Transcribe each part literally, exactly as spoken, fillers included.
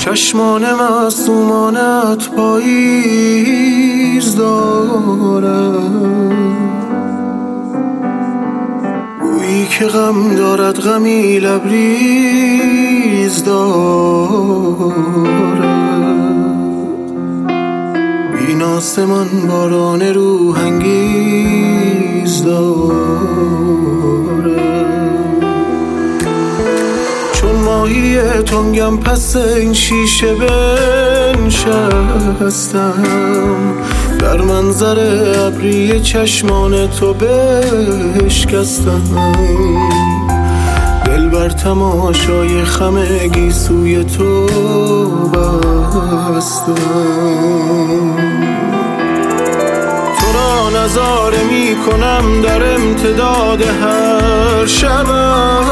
چشمان معصومانت پاییز دارد، گویی که غم دارد غمی لبریز دارد. بین آسمان باران روح انگیز دارد. چون ماهی تنگم پس این شیشه بنشستم، در منظر ابری چشمان تو بشکستم. دل بر تماشای خم گیسوی تو بستم. تو را نظاره می کنم در امتداد هر شبم،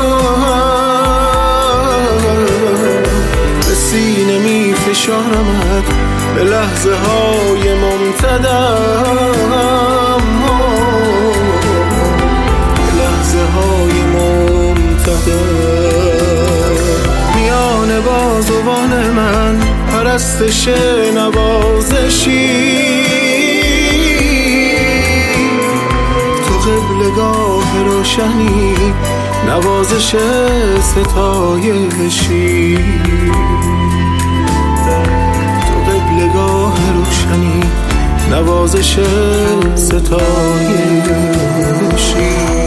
به سینه می فشارمت به لحظه های ممتدم، به لحظه های ممتدم. میان بازوان من پرستش نوازشی، تو قبلگاه روشنی نوازش ستایشی. قبلگاه روشنی نوازش ستایشی.